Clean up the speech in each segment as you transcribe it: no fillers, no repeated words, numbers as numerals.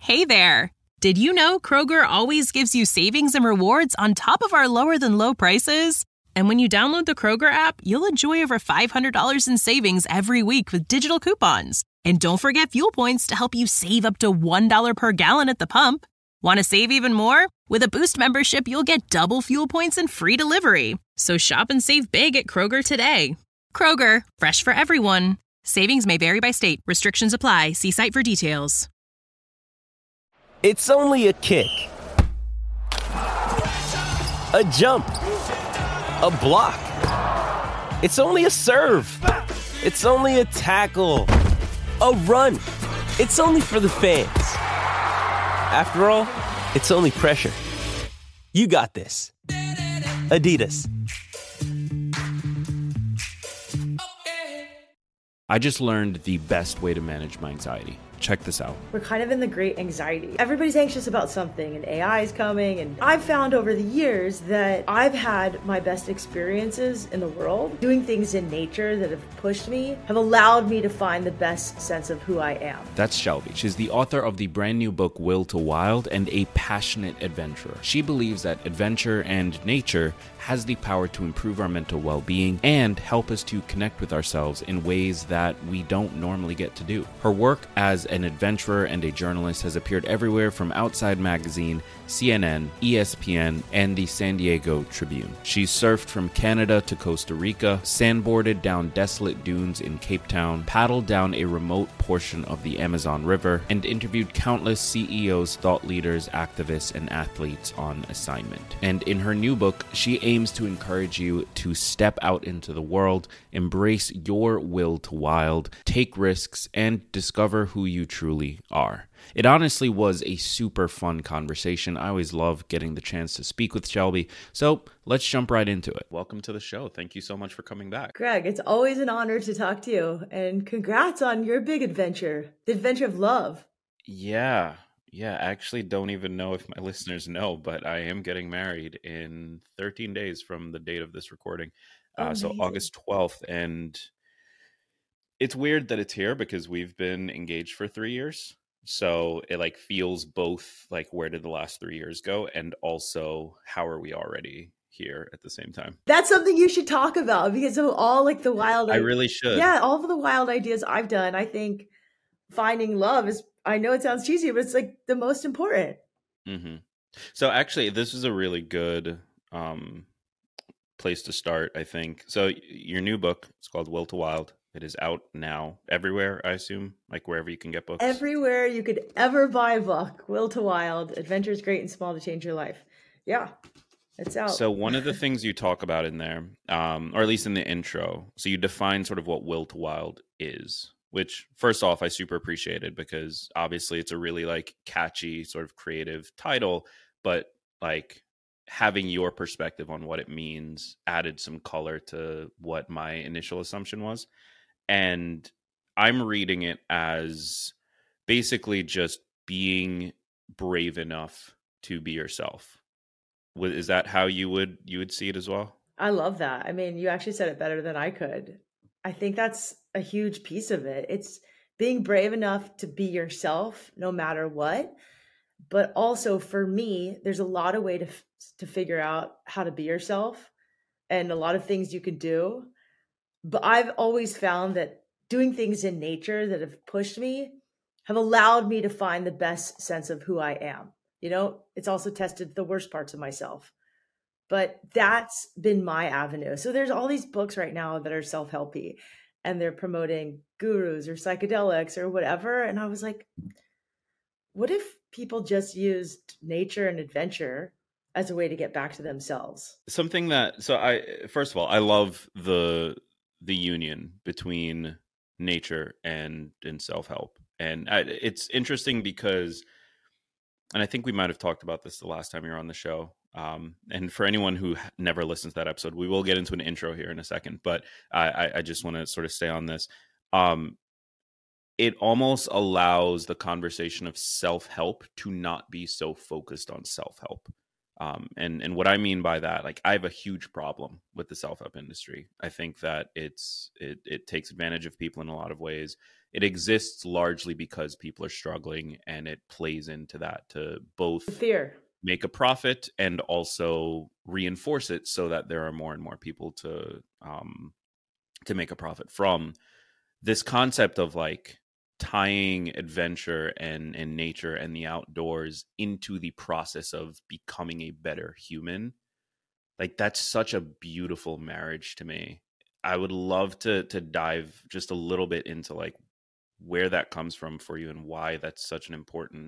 Hey there! Did you know Kroger always gives you savings and rewards on top of our lower-than-low prices? And when you download the Kroger app, you'll enjoy over $500 in savings every week with digital coupons. And don't forget fuel points to help you save up to $1 per gallon at the pump. Want to save even more? With a Boost membership, you'll get double fuel points and free delivery. So shop and save big at Kroger today. Kroger, fresh for everyone. Savings may vary by state. Restrictions apply. See site for details. It's only a kick, a jump, a block. It's only a serve. It's only a tackle, a run. It's only for the fans. After all, it's only pressure. You got this. Adidas. I just learned the best way to manage my anxiety. Check this out. We're kind of in the great anxiety. Everybody's anxious about something, and AI is coming. And I've found over the years that I've had my best experiences in the world. Doing things in nature that have pushed me have allowed me to find the best sense of who I am. That's Shelby. She's the author of the brand new book, Will to Wild, and a passionate adventurer. She believes that adventure and nature has the power to improve our mental well-being and help us to connect with ourselves in ways that we don't normally get to do. Her work as an adventurer and a journalist has appeared everywhere from Outside Magazine, CNN, ESPN, and the San Diego Tribune. She's surfed from Canada to Costa Rica, sandboarded down desolate dunes in Cape Town, paddled down a remote portion of the Amazon River, and interviewed countless CEOs, thought leaders, activists, and athletes on assignment. And in her new book, she aims to encourage you to step out into the world, embrace your will to wild, take risks, and discover who you truly are. It honestly was a super fun conversation. I always love getting the chance to speak with Shelby. So let's jump right into it. Welcome to the show. Thank you so much for coming back. Greg, it's always an honor to talk to you. And congrats on your big adventure, the adventure of love. Yeah, I actually don't even know if my listeners know, but I am getting married in 13 days from the date of this recording. So August 12th. And it's weird that it's here because we've been engaged for 3 years. So it like feels both like where did the last 3 years go, and also how are we already here at the same time? That's something you should talk about because of all like the wild. I really should. Yeah, all of the wild ideas I've done. I think finding love is. I know it sounds cheesy, but it's like the most important. Mm-hmm. So actually, this is a really good place to start, I think. So your new book, it's called Will to Wild. It is out now everywhere, I assume, like wherever you can get books. Everywhere you could ever buy a book. Will to Wild, Adventures Great and Small to Change Your Life. Yeah, it's out. So one of the things you talk about in there, or at least in the intro, so you define sort of what Will to Wild is, which first off, I super appreciated because obviously it's a really like catchy sort of creative title, but like having your perspective on what it means added some color to what my initial assumption was. And I'm reading it as basically just being brave enough to be yourself. Is that how you would see it as well? I love that. I mean, you actually said it better than I could. I think that's a huge piece of it. It's being brave enough to be yourself no matter what. But also for me, there's a lot of way to figure out how to be yourself and a lot of things you can do. But I've always found that doing things in nature that have pushed me have allowed me to find the best sense of who I am. You know, it's also tested the worst parts of myself. But that's been my avenue. So there's all these books right now that are self-helpy and they're promoting gurus or psychedelics or whatever. And I was like, what if people just used nature and adventure as a way to get back to themselves? Something that, first of all, I love the union between nature and self-help. And it's interesting because, and I think we might have talked about this the last time you were on the show. And for anyone who never listens to that episode, we will get into an intro here in a second, but I just want to sort of stay on this. It almost allows the conversation of self-help to not be so focused on self-help. And what I mean by that, like I have a huge problem with the self-help industry. I think that it takes advantage of people in a lot of ways. it exists largely because people are struggling, and it plays into that to both Fear. make a profit and also reinforce it so that there are more and more people to make a profit from. This concept of like tying adventure and nature and the outdoors into the process of becoming a better human, like that's such a beautiful marriage to me. I would love to dive just a little bit into like where that comes from for you and why that's such an important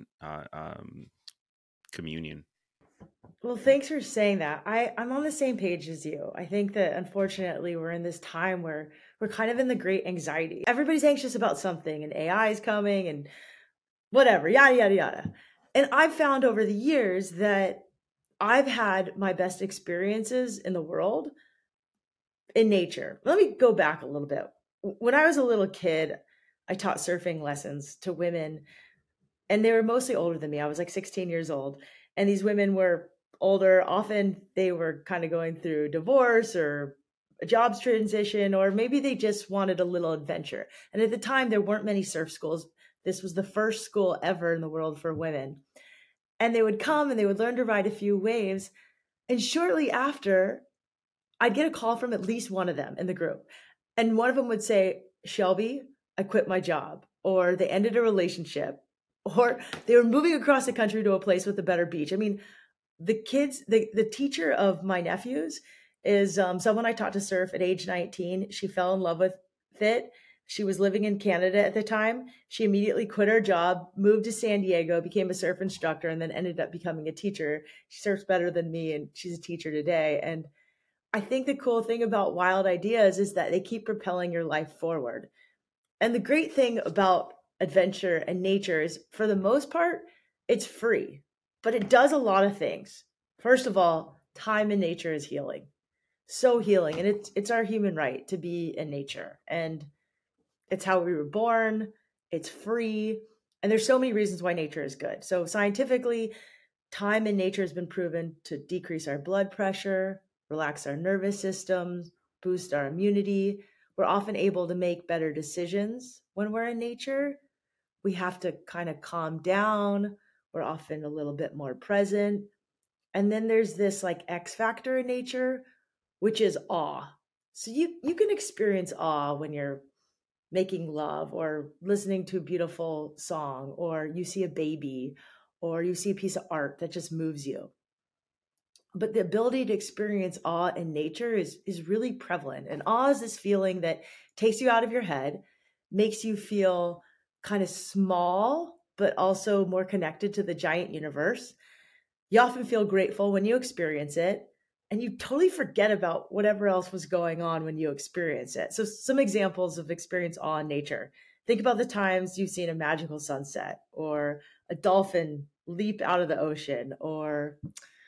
communion. Well, thanks for saying that. I'm on the same page as you. I think that unfortunately we're in this time where we're kind of in the great anxiety. Everybody's anxious about something, and AI is coming and whatever, yada, yada, yada. And I've found over the years that I've had my best experiences in the world in nature. Let me go back a little bit. When I was a little kid, I taught surfing lessons to women, and they were mostly older than me. I was like 16 years old. And these women were older. Often they were kind of going through divorce or a jobs transition, or maybe they just wanted a little adventure. And at the time, there weren't many surf schools. This was the first school ever in the world for women. And they would come and they would learn to ride a few waves. And shortly after, I'd get a call from at least one of them in the group. And one of them would say, Shelby, I quit my job, or they ended a relationship, or they were moving across the country to a place with a better beach. I mean, the kids, the teacher of my nephews is someone I taught to surf at age 19. She fell in love with it. She was living in Canada at the time. She immediately quit her job, moved to San Diego, became a surf instructor, and then ended up becoming a teacher. She surfs better than me, and she's a teacher today. And I think the cool thing about Wild Ideas is that they keep propelling your life forward. And the great thing about adventure and nature is, for the most part, it's free, but it does a lot of things. First of all, time in nature is healing. So healing. And it's our human right to be in nature. And it's how we were born. It's free. And there's so many reasons why nature is good. So scientifically, time in nature has been proven to decrease our blood pressure, relax our nervous systems, boost our immunity. We're often able to make better decisions when we're in nature. We have to kind of calm down. We're often a little bit more present. And then there's this like X factor in nature, which is awe. So you can experience awe when you're making love or listening to a beautiful song, or you see a baby, or you see a piece of art that just moves you. But the ability to experience awe in nature is really prevalent. And awe is this feeling that takes you out of your head, makes you feel kind of small, but also more connected to the giant universe. You often feel grateful when you experience it, and you totally forget about whatever else was going on when you experience it. So some examples of experience awe in nature. Think about the times you've seen a magical sunset, or a dolphin leap out of the ocean, or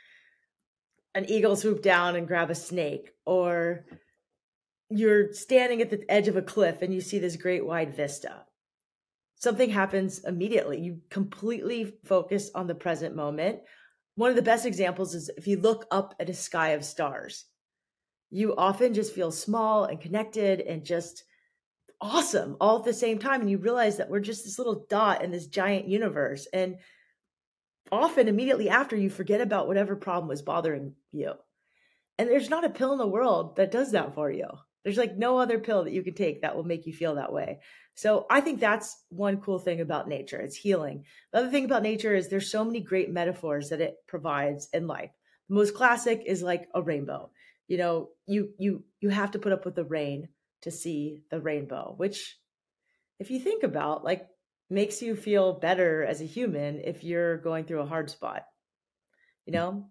an eagle swoop down and grab a snake, or you're standing at the edge of a cliff and you see this great wide vista. Something happens immediately. You completely focus on the present moment. One of the best examples is if you look up at a sky of stars. You often just feel small and connected and just awesome all at the same time. And you realize that we're just this little dot in this giant universe. And often immediately after, you forget about whatever problem was bothering you. And there's not a pill in the world that does that for you. There's like no other pill that you can take that will make you feel that way. So I think that's one cool thing about nature. It's healing. The other thing about nature is there's so many great metaphors that it provides in life. The most classic is like a rainbow. You know, you have to put up with the rain to see the rainbow, which, if you think about, like, makes you feel better as a human if you're going through a hard spot, you know?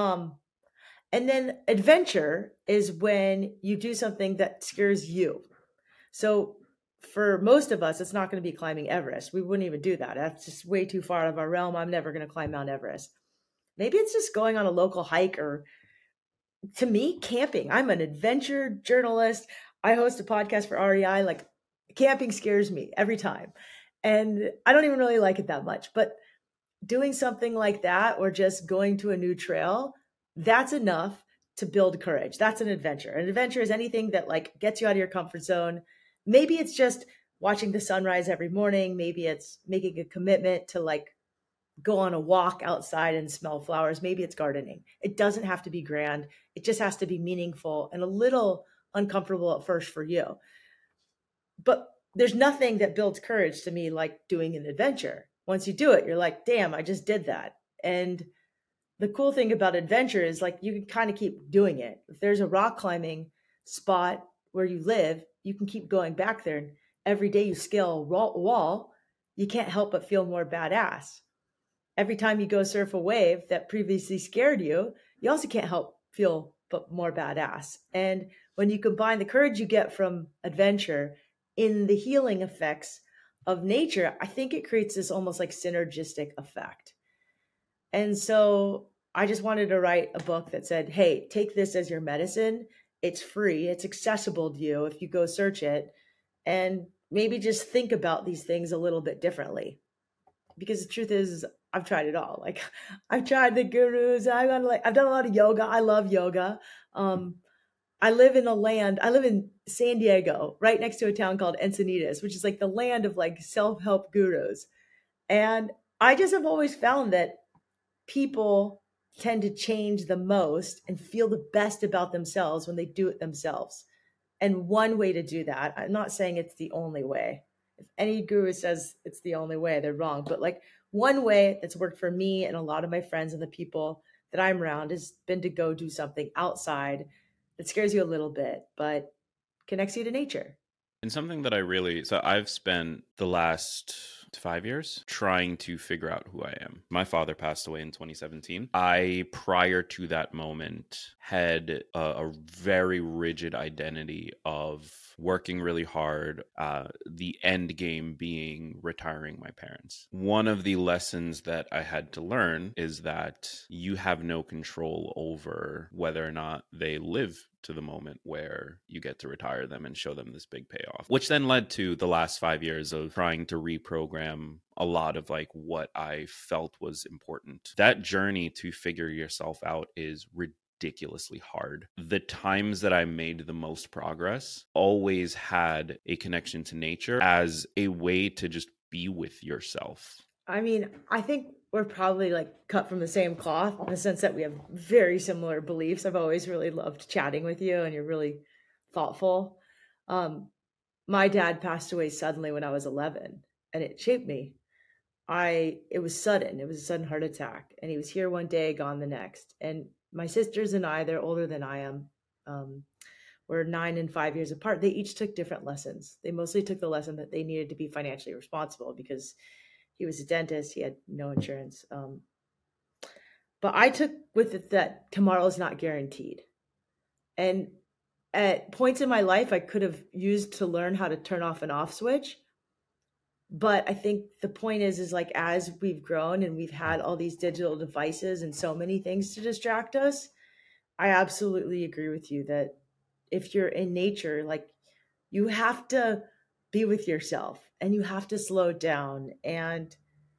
And then adventure is when you do something that scares you. So for most of us, it's not going to be climbing Everest. We wouldn't even do that. That's just way too far out of our realm. I'm never going to climb Mount Everest. Maybe it's just going on a local hike, or, to me, camping. I'm an adventure journalist. I host a podcast for REI. Like, camping scares me every time. And I don't even really like it that much. But doing something like that, or just going to a new trail, that's enough to build courage. That's an adventure. An adventure is anything that like gets you out of your comfort zone. Maybe it's just watching the sunrise every morning. Maybe it's making a commitment to like go on a walk outside and smell flowers. Maybe it's gardening. It doesn't have to be grand. It just has to be meaningful and a little uncomfortable at first for you. But there's nothing that builds courage to me like doing an adventure. Once you do it, you're like, damn, I just did that. And the cool thing about adventure is like you can kind of keep doing it. If there's a rock climbing spot where you live, you can keep going back there. And every day you scale a wall, you can't help but feel more badass. Every time you go surf a wave that previously scared you, you also can't help feel but more badass. And when you combine the courage you get from adventure in the healing effects of nature, I think it creates this almost like synergistic effect. And so I just wanted to write a book that said, hey, take this as your medicine. It's free. It's accessible to you if you go search it. And maybe just think about these things a little bit differently. Because the truth is, I've tried it all. Like I've tried the gurus. I've done a lot of yoga. I love yoga. I live in San Diego, right next to a town called Encinitas, which is like the land of like self-help gurus. And I just have always found that people tend to change the most and feel the best about themselves when they do it themselves. And one way to do that, I'm not saying it's the only way. If any guru says it's the only way, they're wrong. But like one way that's worked for me and a lot of my friends and the people that I'm around has been to go do something outside that scares you a little bit, but connects you to nature. And something that I've spent the last 5 years trying to figure out who I am. My father passed away in 2017. I, prior to that moment, had a very rigid identity of working really hard, the end game being retiring my parents. One of the lessons that I had to learn is that you have no control over whether or not they live to the moment where you get to retire them and show them this big payoff, which then led to the last 5 years of trying to reprogram a lot of like what I felt was important. That journey to figure yourself out is ridiculously hard. The times that I made the most progress always had a connection to nature as a way to just be with yourself. I mean, I think we're probably like cut from the same cloth in the sense that we have very similar beliefs. I've always really loved chatting with you and you're really thoughtful. My dad passed away suddenly when I was 11 and it shaped me. It was sudden. It was a sudden heart attack and he was here one day, gone the next. And my sisters and I, they're older than I am. We're 9 and 5 years apart. They each took different lessons. They mostly took the lesson that they needed to be financially responsible because he was a dentist. He had no insurance. But I took with it that tomorrow is not guaranteed. And at points in my life, I could have used to learn how to turn off an off switch. But I think the point is like, as we've grown and we've had all these digital devices and so many things to distract us, I absolutely agree with you that if you're in nature, like you have to be with yourself and you have to slow down. And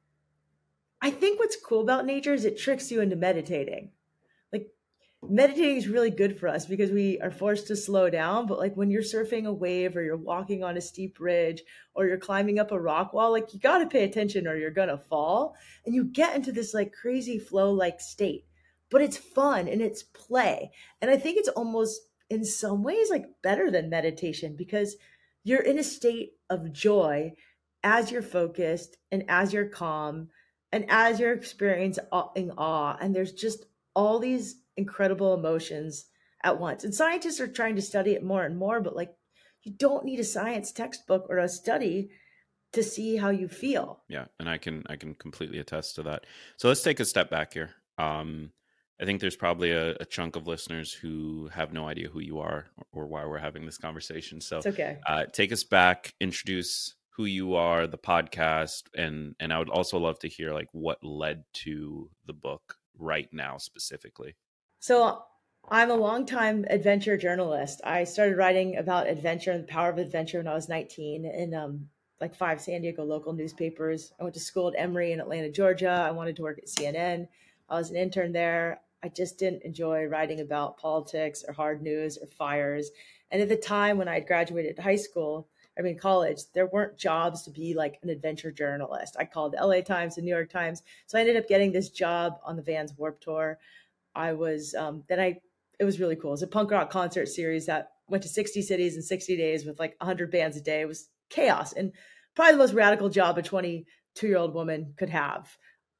I think what's cool about nature is it tricks you into meditating. Like meditating is really good for us because we are forced to slow down. But like when you're surfing a wave or you're walking on a steep ridge or you're climbing up a rock wall, like you got to pay attention or you're going to fall. And you get into this like crazy flow like state, but it's fun and it's play. And I think it's almost in some ways like better than meditation because you're in a state of joy as you're focused and as you're calm and as you're experiencing awe. And there's just all these incredible emotions at once. And scientists are trying to study it more and more, but like you don't need a science textbook or a study to see how you feel. Yeah, and I can completely attest to that. So let's take a step back here. I think there's probably a chunk of listeners who have no idea who you are or why we're having this conversation. So it's okay. Take us back, introduce who you are, the podcast, and I would also love to hear like what led to the book right now specifically. So I'm a longtime adventure journalist. I started writing about adventure and the power of adventure when I was 19 in like 5 San Diego local newspapers. I went to school at Emory in Atlanta, Georgia. I wanted to work at CNN. I was an intern there. I just didn't enjoy writing about politics or hard news or fires. And at the time when I had graduated high school, college, there weren't jobs to be like an adventure journalist. I called the LA Times, the New York Times. So I ended up getting this job on the Vans Warped Tour. I was, it was really cool. It was a punk rock concert series that went to 60 cities in 60 days with like 100 bands a day. It was chaos and probably the most radical job a 22-year-old woman could have.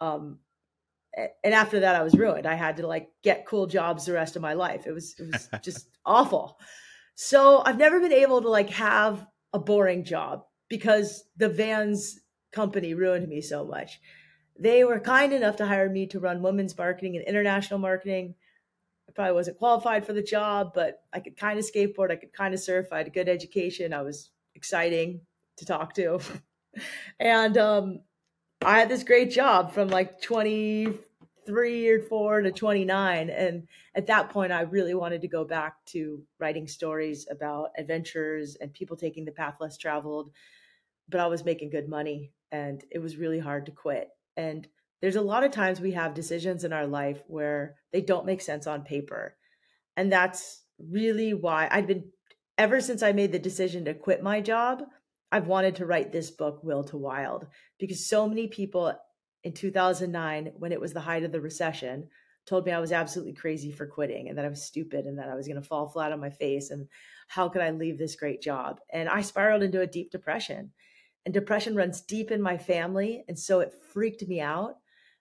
And after that, I was ruined. I had to like get cool jobs the rest of my life. It was just awful. So I've never been able to like have a boring job because the Vans company ruined me so much. They were kind enough to hire me to run women's marketing and international marketing. I probably wasn't qualified for the job, but I could kind of skateboard. I could kind of surf. I had a good education. I was exciting to talk to. And I had this great job from like 23 or 4 to 29. And at that point, I really wanted to go back to writing stories about adventures and people taking the path less traveled. But I was making good money and it was really hard to quit. And there's a lot of times we have decisions in our life where they don't make sense on paper. And that's really why ever since I made the decision to quit my job, I've wanted to write this book, Will to Wild, because so many people in 2009, when it was the height of the recession, told me I was absolutely crazy for quitting and that I was stupid and that I was going to fall flat on my face. And how could I leave this great job? And I spiraled into a deep depression. And depression runs deep in my family. And so it freaked me out.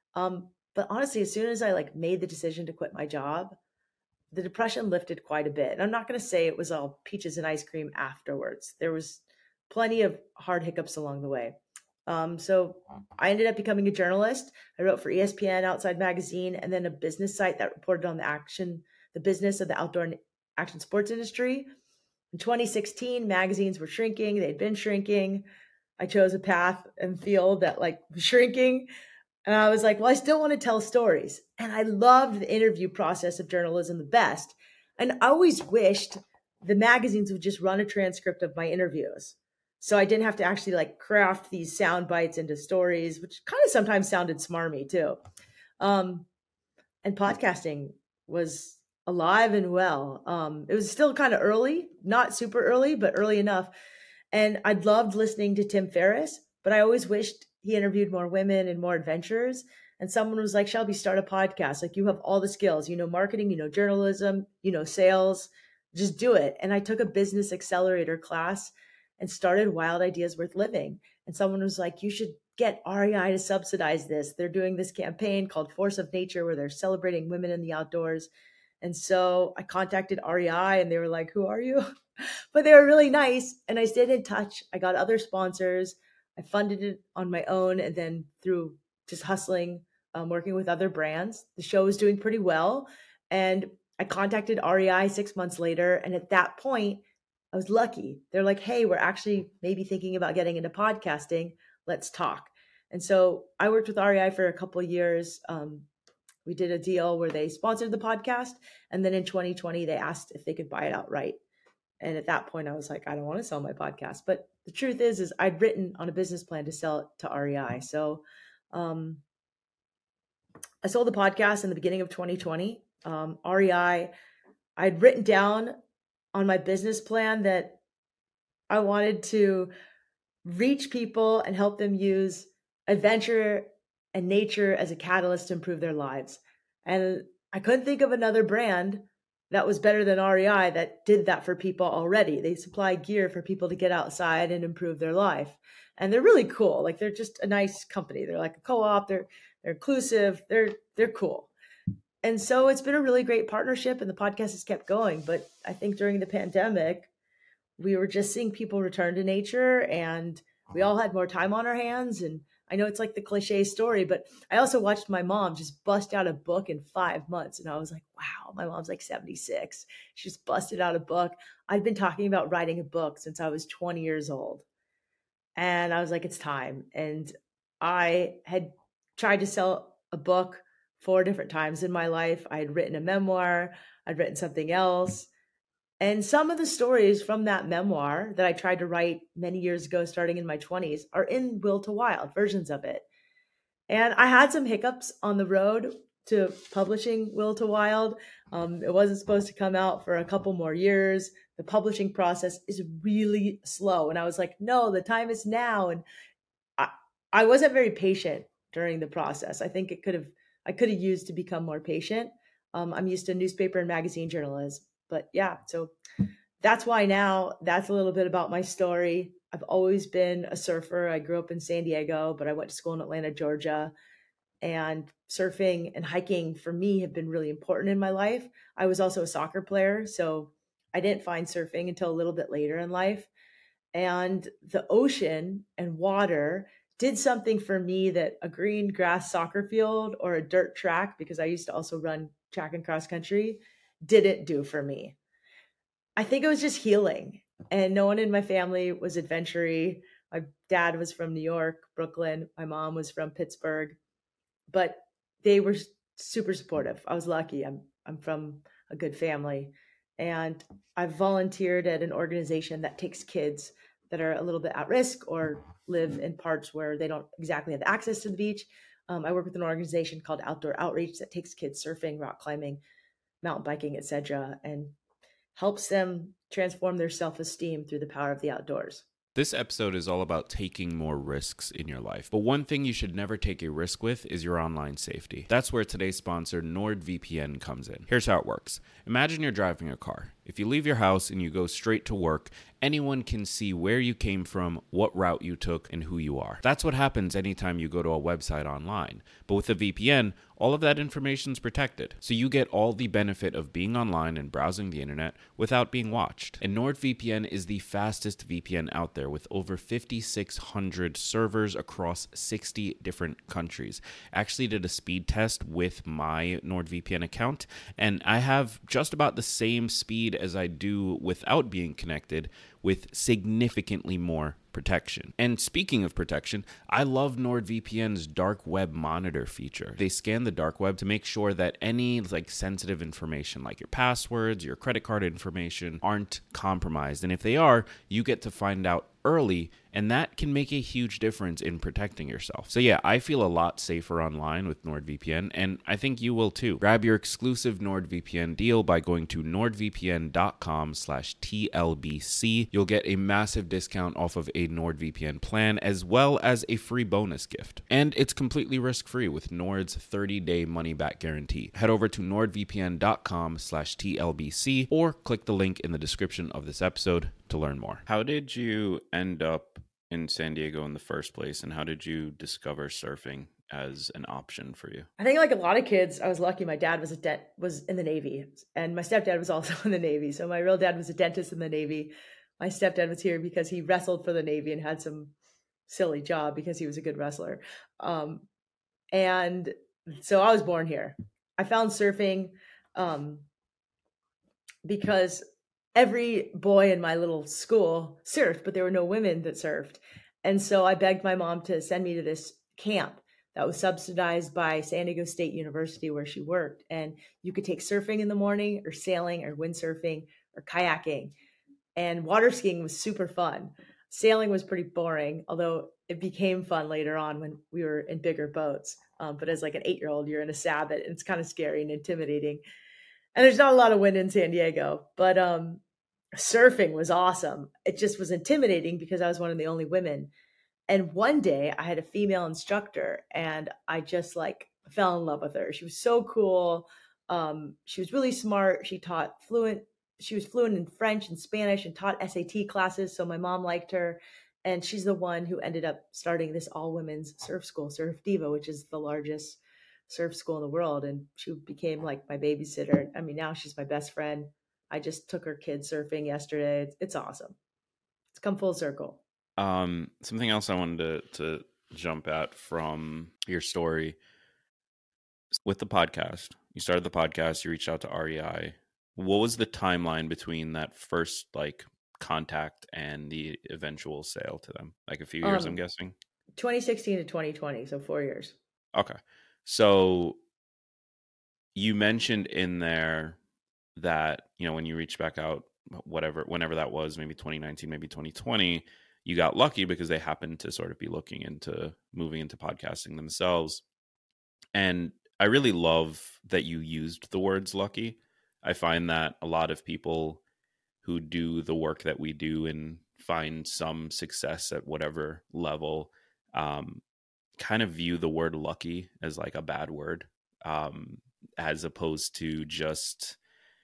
But honestly, as soon as I like made the decision to quit my job, the depression lifted quite a bit. And I'm not going to say it was all peaches and ice cream afterwards. There was plenty of hard hiccups along the way. So I ended up becoming a journalist. I wrote for ESPN, Outside Magazine, and then a business site that reported on the business of the outdoor and action sports industry. In 2016, magazines were shrinking. They'd been shrinking. I chose a path and field that like was shrinking. And I was like, well, I still want to tell stories. And I loved the interview process of journalism the best. And I always wished the magazines would just run a transcript of my interviews. So I didn't have to actually like craft these sound bites into stories, which kind of sometimes sounded smarmy too. And podcasting was alive and well. It was still kind of early, not super early, but early enough. And I'd loved listening to Tim Ferriss, but I always wished he interviewed more women and more adventurers. And someone was like, Shelby, start a podcast. Like you have all the skills, marketing, journalism, sales, just do it. And I took a business accelerator class and started Wild Ideas Worth Living. And someone was like, you should get REI to subsidize this. They're doing this campaign called Force of Nature where they're celebrating women in the outdoors. And so I contacted REI and they were like, who are you? But they were really nice. And I stayed in touch. I got other sponsors. I funded it on my own. And then through just hustling, working with other brands, the show was doing pretty well. And I contacted REI 6 months later. And at that point, I was lucky. They're like, hey, we're actually maybe thinking about getting into podcasting. Let's talk. And so I worked with REI for a couple of years. We did a deal where they sponsored the podcast. And then in 2020, they asked if they could buy it outright. And at that point, I was like, I don't want to sell my podcast. But the truth is I'd written on a business plan to sell it to REI. So I sold the podcast in the beginning of 2020. REI, I'd written down on my business plan that I wanted to reach people and help them use adventure and nature as a catalyst to improve their lives. And I couldn't think of another brand that was better than REI that did that for people already. They supply gear for people to get outside and improve their life. And they're really cool. Like they're just a nice company. They're like a co-op. They're inclusive. They're cool. And so it's been a really great partnership and the podcast has kept going. But I think during the pandemic, we were just seeing people return to nature and we all had more time on our hands. And I know it's like the cliche story, but I also watched my mom just bust out a book in 5 months. And I was like, wow, my mom's like 76. She just busted out a book. I'd been talking about writing a book since I was 20 years old. And I was like, it's time. And I had tried to sell a book 4 different times in my life. I had written a memoir. I'd written something else. And some of the stories from that memoir that I tried to write many years ago, starting in my 20s, are in Will to Wild, versions of it. And I had some hiccups on the road to publishing Will to Wild. It wasn't supposed to come out for a couple more years. The publishing process is really slow. And I was like, no, the time is now. And I wasn't very patient during the process. I think I could have used to become more patient. I'm used to newspaper and magazine journalism, but yeah, so that's why now that's a little bit about my story. I've always been a surfer. I grew up in San Diego, but I went to school in Atlanta, Georgia. And surfing and hiking for me have been really important in my life. I was also a soccer player, so I didn't find surfing until a little bit later in life. And the ocean and water did something for me that a green grass soccer field or a dirt track, because I used to also run track and cross country, didn't do for me. I think it was just healing. And no one in my family was adventure-y. My dad was from New York, Brooklyn. My mom was from Pittsburgh, but they were super supportive. I was lucky. I'm from a good family. And I've volunteered at an organization that takes kids that are a little bit at risk or live in parts where they don't exactly have access to the beach. I work with an organization called Outdoor Outreach that takes kids surfing, rock climbing, mountain biking, etc., and helps them transform their self-esteem through the power of the outdoors. This episode is all about taking more risks in your life. But one thing you should never take a risk with is your online safety. That's where today's sponsor, NordVPN, comes in. Here's how it works. Imagine you're driving a car. If you leave your house and you go straight to work, anyone can see where you came from, what route you took, and who you are. That's what happens anytime you go to a website online. But with a VPN, all of that information is protected. So you get all the benefit of being online and browsing the internet without being watched. And NordVPN is the fastest VPN out there with over 5,600 servers across 60 different countries. I actually did a speed test with my NordVPN account, and I have just about the same speed as I do without being connected, with significantly more protection. And speaking of protection, I love NordVPN's dark web monitor feature. They scan the dark web to make sure that any sensitive information like your passwords, your credit card information aren't compromised. And if they are, you get to find out early, and that can make a huge difference in protecting yourself. So yeah, I feel a lot safer online with NordVPN, and I think you will too. Grab your exclusive NordVPN deal by going to nordvpn.com/TLBC. You'll get a massive discount off of a NordVPN plan, as well as a free bonus gift. And it's completely risk-free with Nord's 30-day money-back guarantee. Head over to nordvpn.com/TLBC or click the link in the description of this episode to learn more. How did you end up in San Diego in the first place, and how did you discover surfing as an option for you? I think like a lot of kids, I was lucky. My dad was in the Navy, and my stepdad was also in the Navy. So my real dad was a dentist in the Navy. My stepdad was here because he wrestled for the Navy and had some silly job because he was a good wrestler. And so I was born here. I found surfing because every boy in my little school surfed, but there were no women that surfed. And so I begged my mom to send me to this camp that was subsidized by San Diego State University where she worked. And you could take surfing in the morning or sailing or windsurfing or kayaking. And water skiing was super fun. Sailing was pretty boring, although it became fun later on when we were in bigger boats. But as like an 8-year-old, you're in a Sabot, and it's kind of scary and intimidating. And there's not a lot of wind in San Diego, but surfing was awesome. It just was intimidating because I was one of the only women. And one day I had a female instructor, and I just fell in love with her. She was so cool. She was really smart. She was fluent in French and Spanish and taught SAT classes. So my mom liked her. And she's the one who ended up starting this all women's surf school, Surf Diva, which is the largest surf school in the world. And she became like my babysitter. I mean, now she's my best friend. I just took her kids surfing yesterday. It's awesome. It's come full circle. Something else I wanted to jump at from your story with the podcast. You started the podcast, you reached out to REI. What was the timeline between that first contact and the eventual sale to them? A few years, I'm guessing? 2016 to 2020, so 4 years. Okay. So you mentioned in there that, when you reached back out, whenever that was, maybe 2019, maybe 2020, you got lucky because they happened to sort of be looking into moving into podcasting themselves. And I really love that you used the words lucky. I find that a lot of people who do the work that we do and find some success at whatever level kind of view the word lucky as like a bad word, as opposed to just,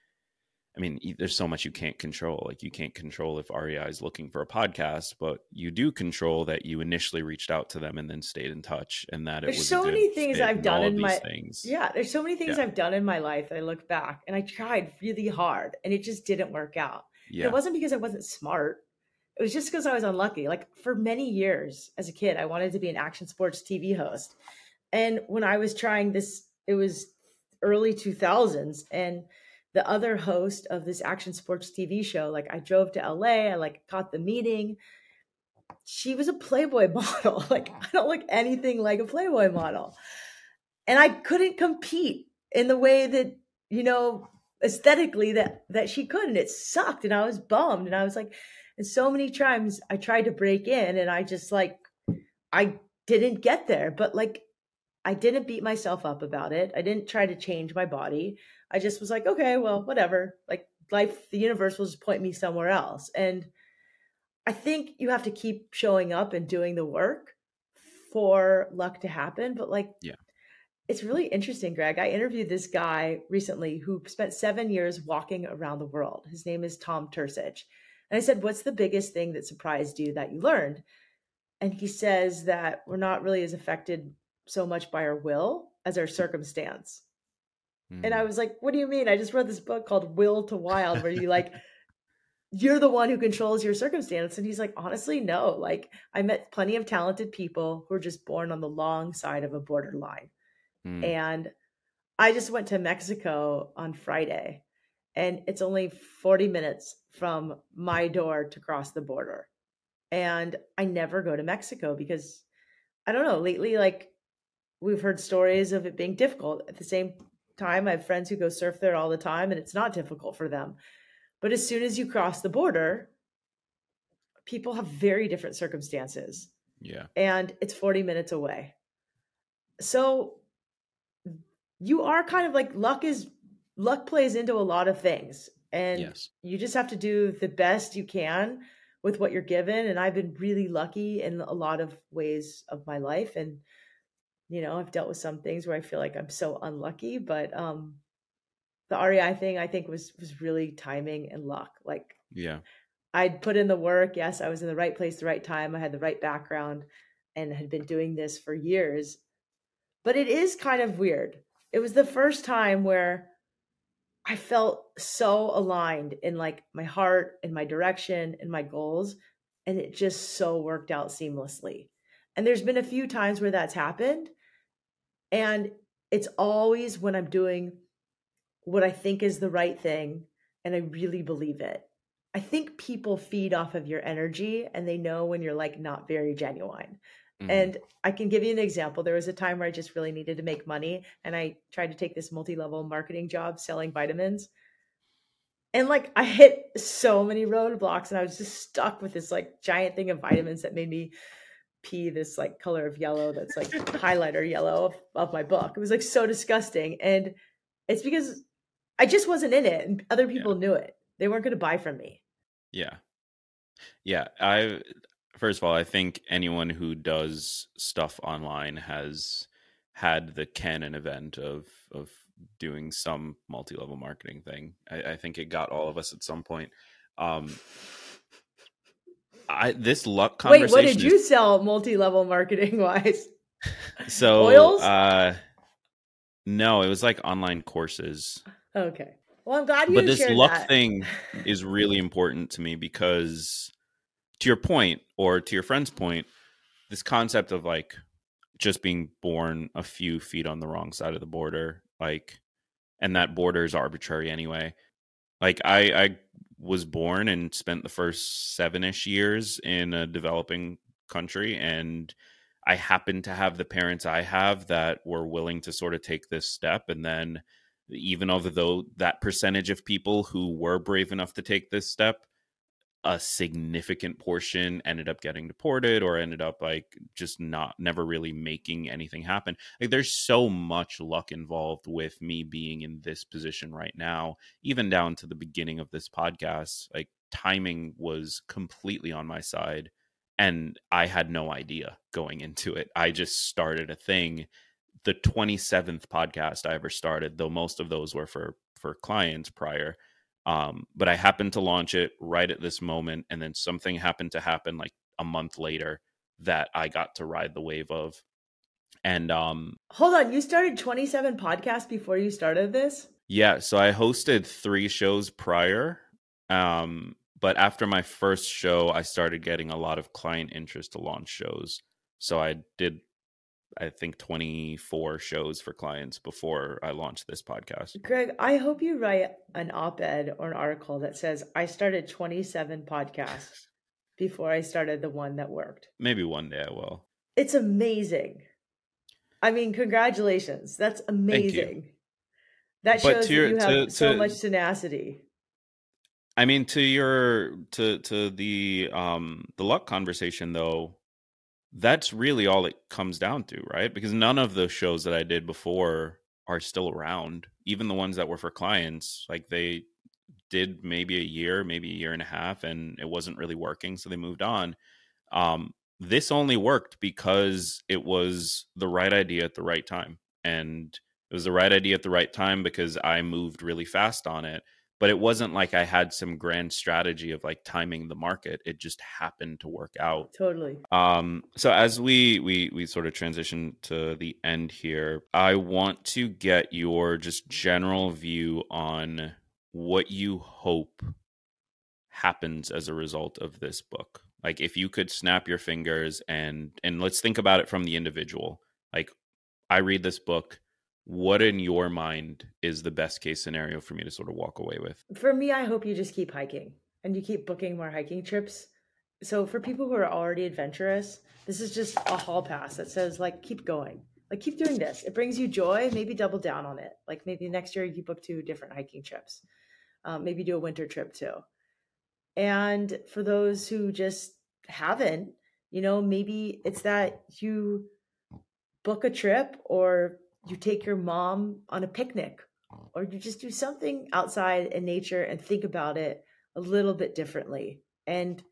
I mean, there's so much you can't control. Like you can't control if REI is looking for a podcast, but you do control that you initially reached out to them and then stayed in touch, and that There's it was so a good many things fit I've and done all in of my these things. yeah, there's so many things Yeah. I've done in my life that I look back and I tried really hard and it just didn't work out. And Yeah. it wasn't because I wasn't smart. It was just because I was unlucky. Like for many years as a kid, I wanted to be an action sports TV host. And when I was trying this, it was early 2000s, and the other host of this action sports TV show, like I drove to LA, I like caught the meeting. She was a Playboy model. Like I don't look anything like a Playboy model. And I couldn't compete in the way that, aesthetically that she could. And it sucked. And I was bummed. And I was like, and so many times I tried to break in and I just like, I didn't get there, but like, I didn't beat myself up about it. I didn't try to change my body. I just was like, okay, well, whatever. Like life, the universe will just point me somewhere else. And I think you have to keep showing up and doing the work for luck to happen. But like, Yeah. it's really interesting, Greg. I interviewed this guy recently who spent 7 years walking around the world. His name is Tom Tursich. And I said, what's the biggest thing that surprised you that you learned? And he says that we're not really as affected so much by our will as our circumstance. And I was like, what do you mean? I just read this book called Will to Wild, where you like, you're the one who controls your circumstance. And he's like, honestly, no. Like I met plenty of talented people who are just born on the long side of a borderline. And I just went to Mexico on Friday, and it's only 40 minutes from my door to cross the border. And I never go to Mexico because I don't know, lately, like we've heard stories of it being difficult. At the same time, I have friends who go surf there all the time and it's not difficult for them. But as soon as you cross the border, people have very different circumstances. Yeah. And it's 40 minutes away. So you are kind of like luck plays into a lot of things. And Yes. you just have to do the best you can with what you're given. And I've been really lucky in a lot of ways of my life. And, I've dealt with some things where I feel like I'm so unlucky, but the REI thing I think was really timing and luck. Like Yeah. I'd put in the work. Yes, I was in the right place, the right time. I had the right background and had been doing this for years. But it is kind of weird. It was the first time where I felt so aligned in like my heart and my direction and my goals. And it just so worked out seamlessly. And there's been a few times where that's happened. And it's always when I'm doing what I think is the right thing and I really believe it. I think people feed off of your energy and they know when you're like not very genuine. And I can give you an example. There was a time where I just really needed to make money and I tried to take this multi-level marketing job selling vitamins. And like I hit so many roadblocks and I was just stuck with this like giant thing of vitamins that made me pee this like color of yellow that's like highlighter yellow of my book. It was like so disgusting. And it's because I just wasn't in it and other people knew it. They weren't going to buy from me. Yeah. Yeah. First of all, I think anyone who does stuff online has had the canon event of doing some multi-level marketing thing. I think it got all of us at some point. This luck conversation. Wait, what did you sell multi-level marketing wise? So oils? No, it was like online courses. Okay. Well, I'm glad you But this shared luck that. thing is really important to me because, to your point, or to your friend's point, this concept of like just being born a few feet on the wrong side of the border, like, and that border is arbitrary anyway. Like I was born and spent the first 7-ish years in a developing country, and I happened to have the parents I have that were willing to sort of take this step. And then even although that percentage of people who were brave enough to take this step a significant portion ended up getting deported or ended up like just never really making anything happen. Like there's so much luck involved with me being in this position right now, even down to the beginning of this podcast. Like timing was completely on my side and I had no idea going into it. I just started a thing. The 27th podcast I ever started, though most of those were for clients prior. But I happened to launch it right at this moment. And then something happened to happen like a month later that I got to ride the wave of. And hold on, you started 27 podcasts before you started this? Yeah. So I hosted 3 shows prior. But after my first show, I started getting a lot of client interest to launch shows. So I did, I think, 24 shows for clients before I launched this podcast. Greg, I hope you write an op-ed or an article that says, I started 27 podcasts before I started the one that worked. Maybe one day I will. It's amazing. I mean, congratulations. That's amazing. That shows that you have so much tenacity. I mean, to the luck conversation though, that's really all it comes down to, right? Because none of the shows that I did before are still around. Even the ones that were for clients, like they did maybe a year and a half, and it wasn't really working, so they moved on. This only worked because it was the right idea at the right time. And it was the right idea at the right time because I moved really fast on it. But it wasn't like I had some grand strategy of like timing the market. It just happened to work out. Totally. So as we sort of transition to the end here, I want to get your just general view on what you hope happens as a result of this book. Like if you could snap your fingers and let's think about it from the individual. Like I read this book. What in your mind is the best case scenario for me to sort of walk away with? For me, I hope you just keep hiking and you keep booking more hiking trips. So for people who are already adventurous, this is just a hall pass that says like, keep going, like keep doing this. It brings you joy, maybe double down on it. Like maybe next year you book 2 different hiking trips. Maybe do a winter trip too. And for those who just haven't, maybe it's that you book a trip or you take your mom on a picnic, or you just do something outside in nature and think about it a little bit differently and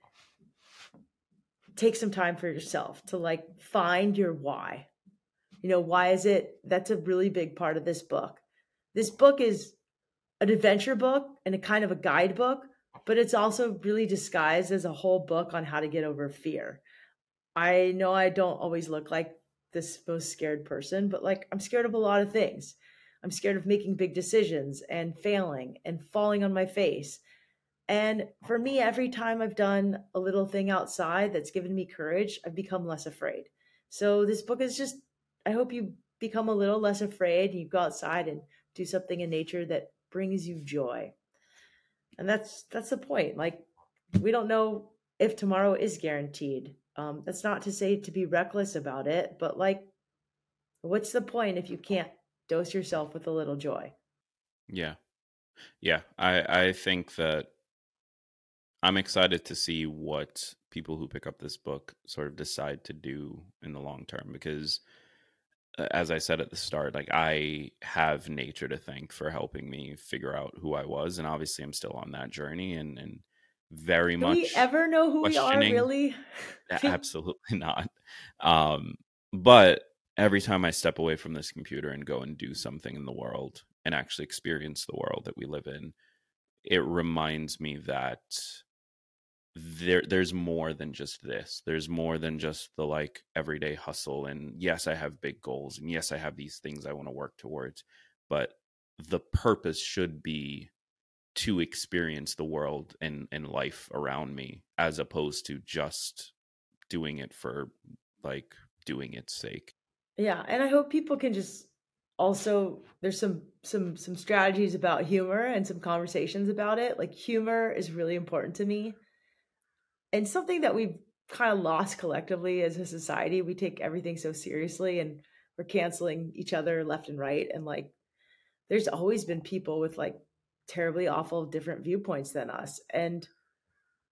take some time for yourself to like find your why. Why is it? That's a really big part of this book. This book is an adventure book and a kind of a guidebook, but it's also really disguised as a whole book on how to get over fear. I know I don't always look like this most scared person, but like I'm scared of a lot of things. I'm scared of making big decisions and failing and falling on my face. And for me, every time I've done a little thing outside that's given me courage, I've become less afraid. So this book is just, I hope you become a little less afraid. You go outside and do something in nature that brings you joy. And that's the point. Like, we don't know if tomorrow is guaranteed. That's not to say to be reckless about it, but like, what's the point if you can't dose yourself with a little joy? Yeah. I think that I'm excited to see what people who pick up this book sort of decide to do in the long term, because as I said at the start, like I have nature to thank for helping me figure out who I was. And obviously I'm still on that journey and very much. Do we ever know who we are, really? Absolutely not. But every time I step away from this computer and go and do something in the world and actually experience the world that we live in, it reminds me that there's more than just this. There's more than just the like everyday hustle. And yes, I have big goals. And yes, I have these things I want to work towards. But the purpose should be to experience the world and life around me, as opposed to just doing it for like doing its sake. Yeah. And I hope people can just also, there's some strategies about humor and some conversations about it. Like humor is really important to me. And something that we've kind of lost collectively as a society. We take everything so seriously and we're canceling each other left and right. And like, there's always been people with like terribly awful different viewpoints than us. And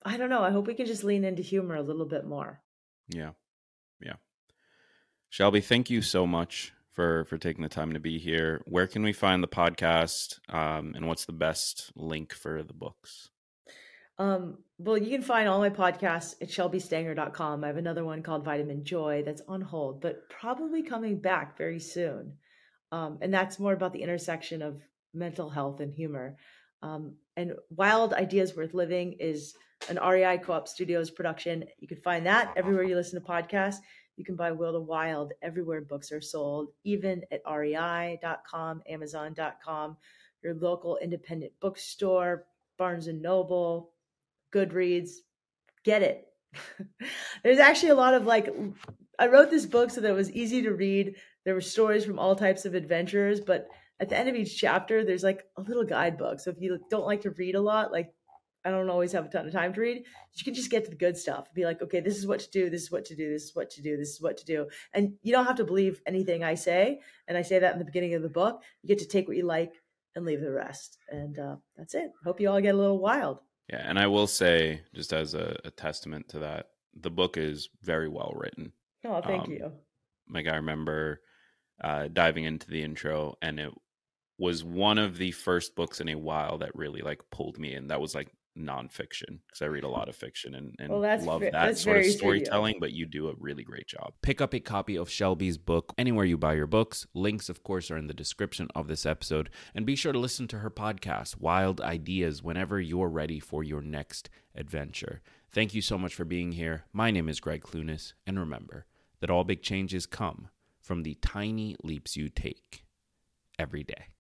I don't know. I hope we can just lean into humor a little bit more. Yeah. Yeah. Shelby, thank you so much for taking the time to be here. Where can we find the podcast, and what's the best link for the books? Well, you can find all my podcasts at shelbystanger.com. I have another one called Vitamin Joy that's on hold, but probably coming back very soon. And that's more about the intersection of mental health and humor. And Wild Ideas Worth Living is an REI Co-op Studios production. You can find that everywhere you listen to podcasts. You can buy Will to Wild everywhere books are sold, even at rei.com, amazon.com, your local independent bookstore, Barnes & Noble, Goodreads. Get it. There's actually a lot of I wrote this book so that it was easy to read. There were stories from all types of adventurers, but at the end of each chapter, there's a little guidebook. So if you don't like to read a lot, I don't always have a ton of time to read, you can just get to the good stuff. Be like, okay, this is what to do. This is what to do. This is what to do. This is what to do. And you don't have to believe anything I say. And I say that in the beginning of the book. You get to take what you like and leave the rest. And that's it. Hope you all get a little wild. Yeah, and I will say, just as a testament to that, the book is very well written. Oh, thank you. I remember diving into the intro, and it was one of the first books in a while that really pulled me in. That was nonfiction, because I read a lot of fiction and love that sort of storytelling, but you do a really great job. Pick up a copy of Shelby's book anywhere you buy your books. Links, of course, are in the description of this episode. And be sure to listen to her podcast, Wild Ideas, whenever you're ready for your next adventure. Thank you so much for being here. My name is Greg Clunis, and remember that all big changes come from the tiny leaps you take every day.